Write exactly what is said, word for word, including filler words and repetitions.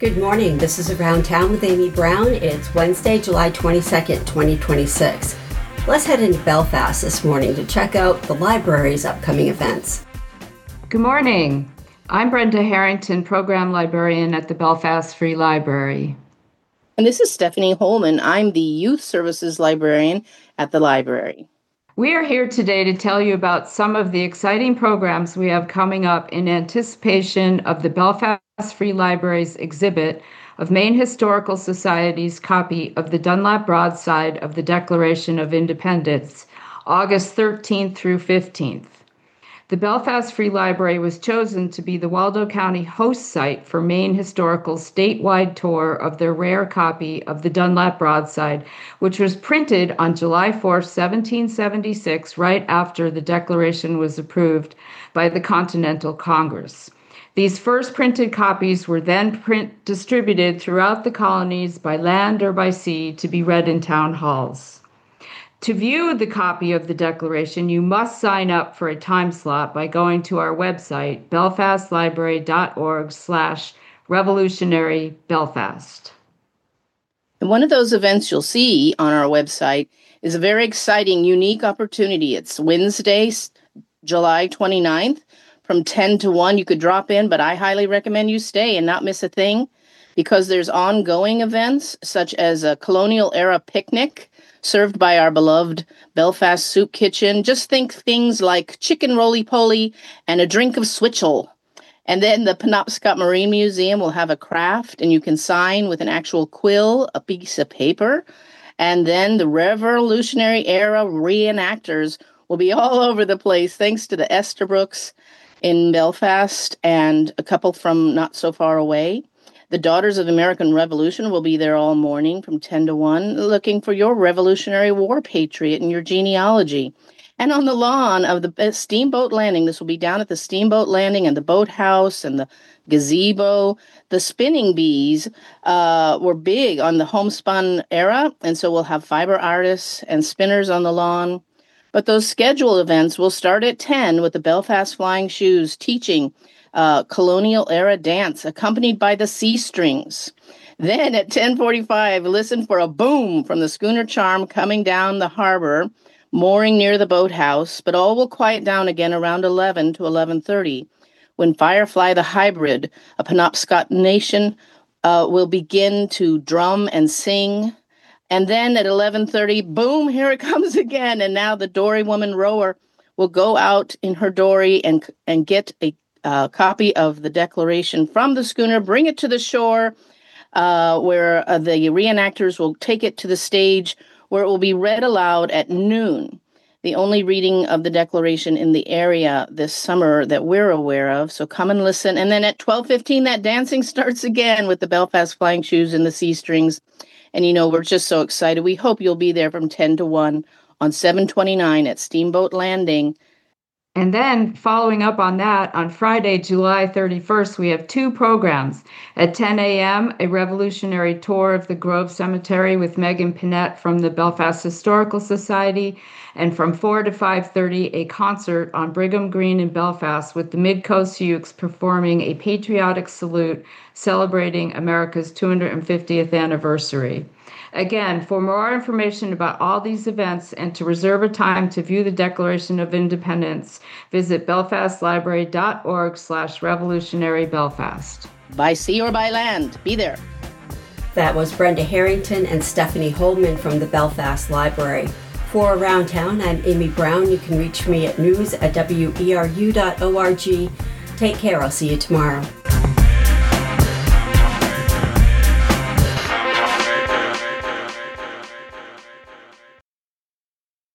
Good morning. This is Around Town with Amy Brown. It's Wednesday, July twenty-second, twenty twenty-six. Let's head into Belfast this morning to check out the library's upcoming events. Good morning. I'm Brenda Harrington, Program Librarian at the Belfast Free Library. And this is Stephanie Holman. I'm the Youth Services Librarian at the library. We are here today to tell you about some of the exciting programs we have coming up in anticipation of the Belfast Free Library's exhibit of Maine Historical Society's copy of the Dunlap Broadside of the Declaration of Independence, August thirteenth through fifteenth. The Belfast Free Library was chosen to be the Waldo County host site for Maine Historical's statewide tour of their rare copy of the Dunlap Broadside, which was printed on July fourth, seventeen seventy-six, right after the Declaration was approved by the Continental Congress. These first printed copies were then print distributed throughout the colonies by land or by sea to be read in town halls. To view the copy of the Declaration, you must sign up for a time slot by going to our website, belfastlibrary.org slash revolutionary Belfast. And one of those events you'll see on our website is a very exciting, unique opportunity. It's Wednesday, July twenty-ninth. From ten to one, you could drop in, but I highly recommend you stay and not miss a thing because there's ongoing events such as a colonial era picnic served by our beloved Belfast Soup Kitchen. Just think things like chicken roly-poly and a drink of switchel. And then the Penobscot Marine Museum will have a craft, and you can sign with an actual quill, a piece of paper. And then the Revolutionary Era reenactors will be all over the place thanks to the Estabrooks in Belfast and a couple from not so far away. The Daughters of the American Revolution will be there all morning from ten to one, looking for your Revolutionary War patriot and your genealogy. And on the lawn of the Steamboat Landing, this will be down at the Steamboat Landing and the boathouse and the gazebo. The spinning bees uh, were big on the homespun era, and so we'll have fiber artists and spinners on the lawn. But those scheduled events will start at ten with the Belfast Flying Shoes teaching uh, colonial era dance accompanied by the Sea Strings. Then at ten forty-five, listen for a boom from the schooner Charm coming down the harbor, mooring near the boathouse, but all will quiet down again around eleven to eleven thirty when Firefly the Hybrid, a Penobscot nation, uh, will begin to drum and sing. And then at eleven thirty, boom, here it comes again. And now the dory woman rower will go out in her dory and and get a uh, copy of the Declaration from the schooner, bring it to the shore, uh, where uh, the reenactors will take it to the stage, where it will be read aloud at noon. The only reading of the Declaration in the area this summer that we're aware of. So come and listen. And then at twelve fifteen, that dancing starts again with the Belfast Flying Shoes and the Sea Strings. And, you know, we're just so excited. We hope you'll be there from ten to one on seven twenty-nine at Steamboat Landing. And then following up on that, on Friday, July thirty-first, we have two programs. At ten a.m., a revolutionary tour of the Grove Cemetery with Megan Pinette from the Belfast Historical Society. And from four to five thirty, a concert on Brigham Green in Belfast with the Mid-Coast Ukes performing a patriotic salute celebrating America's two hundred fiftieth anniversary. Again, for more information about all these events and to reserve a time to view the Declaration of Independence, visit belfastlibrary.org slash revolutionary Belfast. By sea or by land, be there. That was Brenda Harrington and Stephanie Holman from the Belfast Library. For Around Town, I'm Amy Brown. You can reach me at news at W E R U dot org. Take care. I'll see you tomorrow.